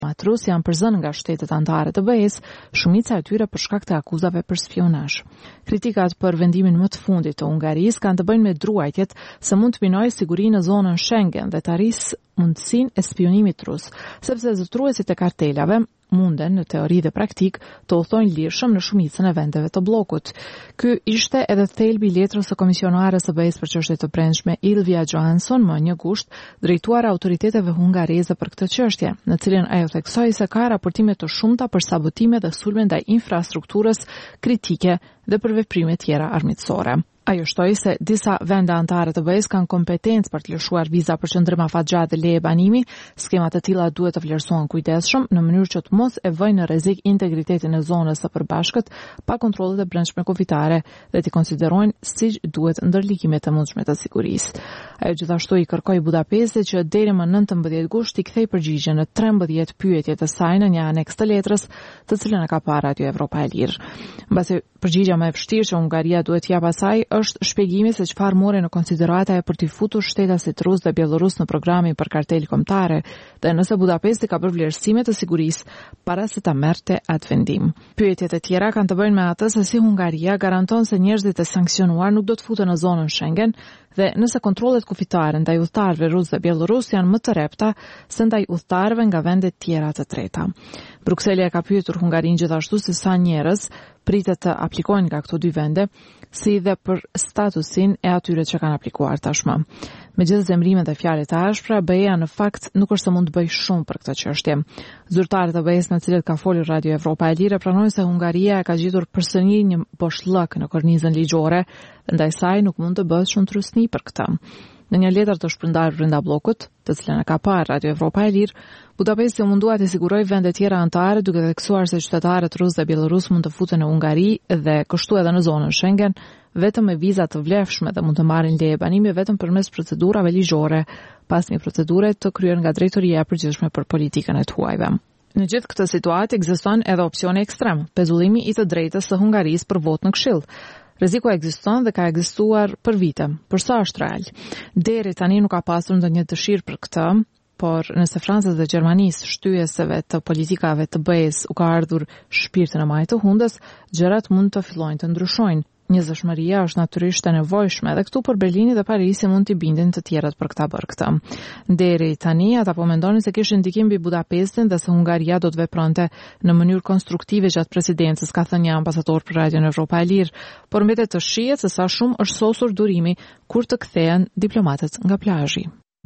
Matrus janë përzënë nga shtetet anëtare të BE-s, shumica e tyre për shkak të akuzave për spionazh. Kritikat për vendimin më të fundit të Hungarisë kanë të bëjnë me druajtjet se mund të minojë sigurinë në zonën Schengen dhe të arrisë mundësinë e spionimit rus, sepse zotruesit e kartelave munden në teori dhe praktik të udhtojnë lirshëm në shumicën e vendeve të bllokut. Ky ishte edhe thelbi i letrës së komisionares së BE-s për çështje të brendshme Ylva Johansson më 1 gusht, drejtuar autoriteteve hungareze për këtë çështje, në cilën ajo theksoi se ka raportime të shumta për sabotime dhe sulme ndaj infrastrukturës kritike dhe për veprime tjera armiqësore. Ajo shtoi se disa vende anëtare të BE-s kanë kompetencë për të lëshuar viza për qëndrim afatgjatë dhe leje banimi. Skemat e tilla duhet të vlerësohen kujdesshëm në mënyrë që të mos e vëjnë në rrezik integritetin e zonës së përbashkët pa kontrollet e brendshme kufitare dhe të konsiderojnë siç duhet ndërligimet e mundshme të sigurisë. Ajo gjithashtu i kërkoi Budapestit që deri më 19 gusht i kthej përgjigje në 13 pyetje të saj në një aneks të letrës, të cilën e ka parë Radio Evropa e Lirë. Mbasi përgjigja më e vështirë që Hungaria duhet t'jap asaj është shpjegimi se çfarë mori në konsiderata për t'i futur shtetasit rus dhe bielorus në programin për kartel kombëtare dhe nëse Budapesti ka bërë vlerësime të sigurisë para se ta merrte atë vendim. Pyetjet e tjera kanë të bëjnë me atë se si Hungaria garanton se njerëzit e sanksionuar nuk do të futen në zonën Schengen dhe nëse kontrollet kufitare ndaj udhëtarëve rus dhe bielorus janë më të repta se ndaj udhëtarëve nga vende tjera të treta. Brukseli e ka pyetur Hungarinë gjithashtu se sa njerëz pritet të aplikojnë nga këto dy vende, si dhe për statusin e atyre që kanë aplikuar tashmë. Me gjithë zemrimet dhe fjalët e ashpra, BE-ja në fakt nuk është se mund të bëjë shumë për këtë çështje. Zyrtarët e BE-s me të cilët ka folur Radio Evropa e Lirë pranojnë se Hungaria e ka gjetur përsëri një boshllëk në kornizën ligjore, ndaj saj nuk mund të bëhet shumë trusni për këtë. Në një letër të shpërndarë brenda bllokut, të cilën e ka parë Radio Evropa e Lirë, Budapesti u mundua të sigurojë vende tjera anëtare duke theksuar se qytetarët rus dhe bielorus mund të futen në Hungari dhe kështu edhe në zonën Schengen vetëm me viza të vlefshme dhe mund të marrin leje banimi vetëm përmes procedurave ligjore, pas një procedure të kryer nga Drejtoria e Përgjithshme për Politikën e Huajve. Në gjithë këtë situatë ekziston edhe opsioni ekstrem, pezullimi i të drejtës së Hungarisë për votë në Këshill. Rreziku ekziston dhe ka ekzistuar për vite. Për sa është real? Deri tani nuk ka pasur ndonjë dëshirë për këtë, por nëse Francës dhe Gjermanisë, shtyeseve të politikave të BE-s, u ka ardhur shpirti në majë të hundës, gjërat mund të fillojnë të ndryshojnë. Njerëzishmëria është natyrisht e nevojshme dhe këtu për Berlini dhe Parisi mund t'i bindin të tjerat për këtë bërë këtë. Deri tani ata po mendonin se kishin ndikim mbi Budapestin dhe se Hungaria do të vepronte në mënyrë konstruktive gjatë presidencës, ka thënë një ambasador për Radio Evropa e Lirë, por mbetet të shihet se sa shumë është sosur durimi kur të kthehen diplomatët nga plazhi.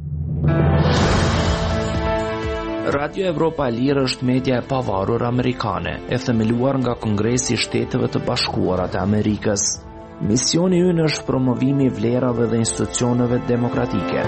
Radio Evropa e Lirë është media e pavarur amerikane, e themeluar nga Kongresi i Shteteve të Bashkuara të Amerikës. Misioni ynë është promovimi i vlerave dhe institucioneve demokratike.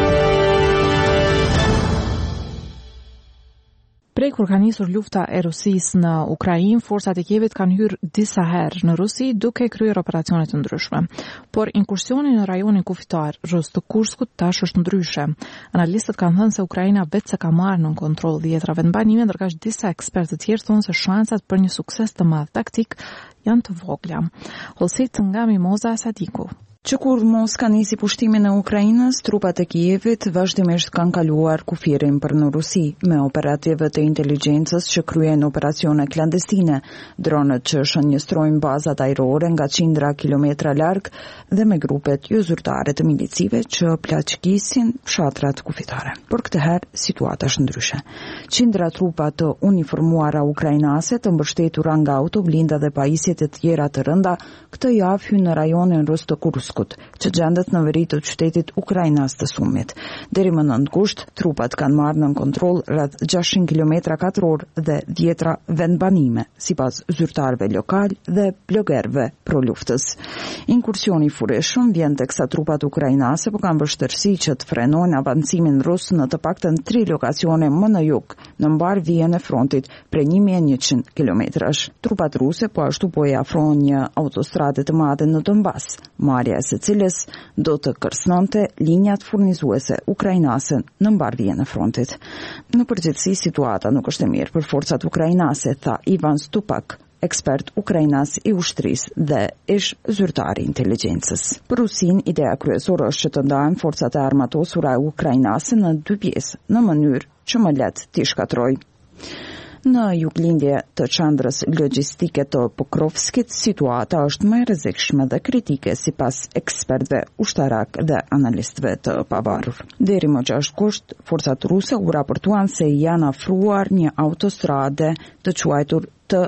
Prej kur ka nisur lufta e Rusisë në Ukrainë, forcat e Kievit kanë hyrë disa herë në Rusi duke kryer operacione të ndryshme. Por inkursioni në rajonin kufitar rus të Kurskut tash është ndryshe. Analistët kanë thënë se Ukraina vetë se ka marrë në kontroll 10 vendbanime, ndërkaq disa ekspertë të tjerë thonë se shancat për një sukses të madh taktik janë të vogla. Holsit nga Mimoza Sadiku. Që kur Moska nisi pushtimin e Ukrainës, trupat e Kievit vazhdimisht kanë kaluar kufirin për në Rusi, me operative të inteligjencës që kryen operacione klandestine, dronët që shënjestrojnë bazat ajrore nga qindra kilometra larg dhe me grupet jo zyrtare të milicive që plaçkisin fshatrat kufitare. Por këtë herë situata është ndryshe. Qindra trupa të uniformuara ukrainase të mbështetura nga autoblinda dhe pajisjet e tjera të rënda, këtë javë hyn në rajonin rus të Kurskut, që gjendet në veri të qytetit Ukrainas të Sumit. Deri më 9 gusht, trupat kanë marrë në kontroll rreth 600 km katror dhe 10 vendbanime, sipas zyrtarëve lokal dhe blogerëve pro luftës. Inkursioni i furishëm vjen teksa trupat ukrainase po kanë vështirësi që të frenojnë avancimin rus në të paktën 3 lokacione më në jug, në mbar vijen e frontit prej 1100 kilometrash. Trupat ruse po ashtu po i afrojnë një autostradë të madhe në Donbas, marrja së cilës do të kërcënonte linjat furnizuese ukrainase në mbarvjen e frontit. Në përgjithësi situata nuk është e mirë për forcat ukrainase, tha Ivan Stupak, ekspert ukrainas i ushtrisë dhe ish zyrtari inteligjencës. Për Rusin, ideja kryesore është që të ndahen forcat e armatosura ukrainase në 2 pjesë, në mënyrë që më lehtë t'i shkatrojë. Në juglindje të qendrës logjistike të Pokrovskit, situata është më e rrezikshme dhe kritike sipas ekspertëve ushtarak dhe analistëve të pavarur. Deri më 6 gusht, forcat ruse u raportuan se janë afruar një autostrade të quajtur të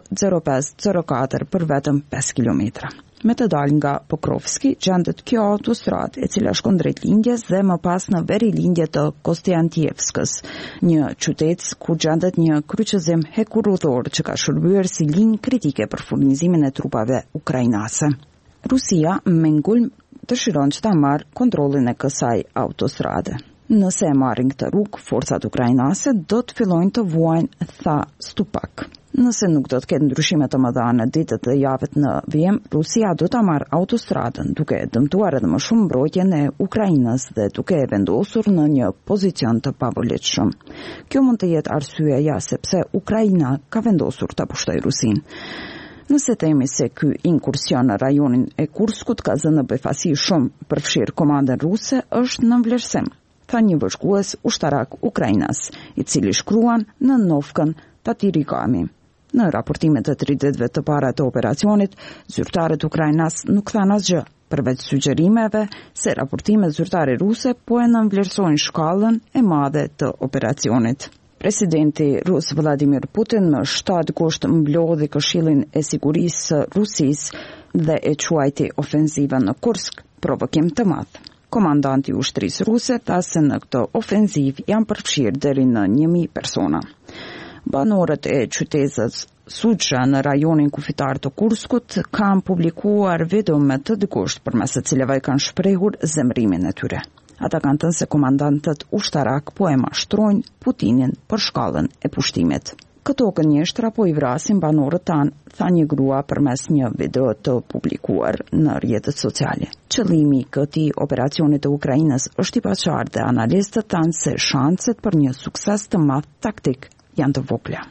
0504 për vetëm 5 kilometra. Me të dalë nga Pokrovski, gjendet kjo autostradë e cila shkon drejt lindjes dhe më pas në veri lindje të Kostiantjevskës, një qytet ku gjendet një kryqëzim hekurudhor që ka shërbyer si linjë kritike për furnizimin e trupave ukrainase. Rusia me ngulm dëshiron që ta marrë kontrollin e kësaj autostrade. Nëse e marrin këtë rrugë, forcat ukrainase do të fillojnë të vuajnë, tha Stupak. Nëse nuk do të ketë ndryshime të mëdha në ditët dhe javët në vijim, Rusia do ta marrë autostradën, duke dëmtuar edhe më shumë mbrojtjen e Ukrainës dhe duke e vendosur në një pozicion të pavolitshëm. Kjo mund të jetë arsyeja sepse Ukraina ka vendosur ta pushtojë Rusinë. Nëse themi se ky inkursion në rajonin e Kurskut ka zënë befasi shumë përfshirë komandën ruse, është në vlerësim, tha një bashkues ushtarak Ukrainas, i cili shkruan në Novkën Tatirikami. Në raportimet e 3 ditëve të para të operacionit, zyrtarët Ukrainas nuk thanë asgjë, përveç sugjerimeve se raportimet zyrtare ruse po e nënvlerësojnë shkallën e madhe të operacionit. Presidenti rus Vladimir Putin më 7 gusht mblodhi Këshillin e Sigurisë së Rusisë dhe e quajti ofenzivën në Kursk provokim të madh. Komandanti i ushtrisë ruse tha se në këtë ofenzivë janë përfshirë deri në 1000 persona. Banorët e qytetit Suçra në rajonin kufitar të Kurskut kanë publikuar video me të dëgosht përmes të cilave kanë shprehur zemrimin e tyre. Ata kanë thënë se komandantët ushtarak po e mashtrojnë Putinin për shkallën e pushtimit. Këto gënjeshtra po i vrasin banorët tanë, tha një grua përmes një video të publikuar në rrjetet sociale. Qëllimi i këtij operacioni të Ukrainës është i paqartë dhe analistët thanë se shanset për një sukses të madh taktik janë të vogla.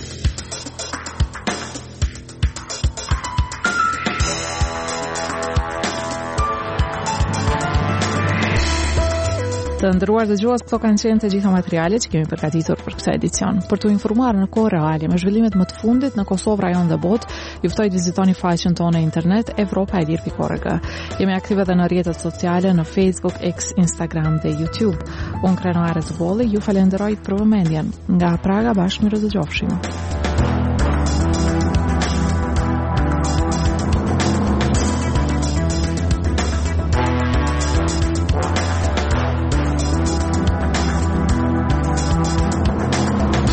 Të nderuar dëgjues, këto kanë qenë të gjitha materialet që kemi përgatitur për këtë edicion. Për t'u informuar në kohë reale me zhvillimet më të fundit në Kosovë, rajon dhe botë, ju ftoj të vizitoni faqen tonë në internet evropaelir.org. Jemi aktive edhe në rrjetet sociale në Facebook, X, Instagram dhe YouTube. Unë Krenoare Zbolli, ju falenderoj për vëmendjen. Nga Praga bashkë mirë dëgjofshim.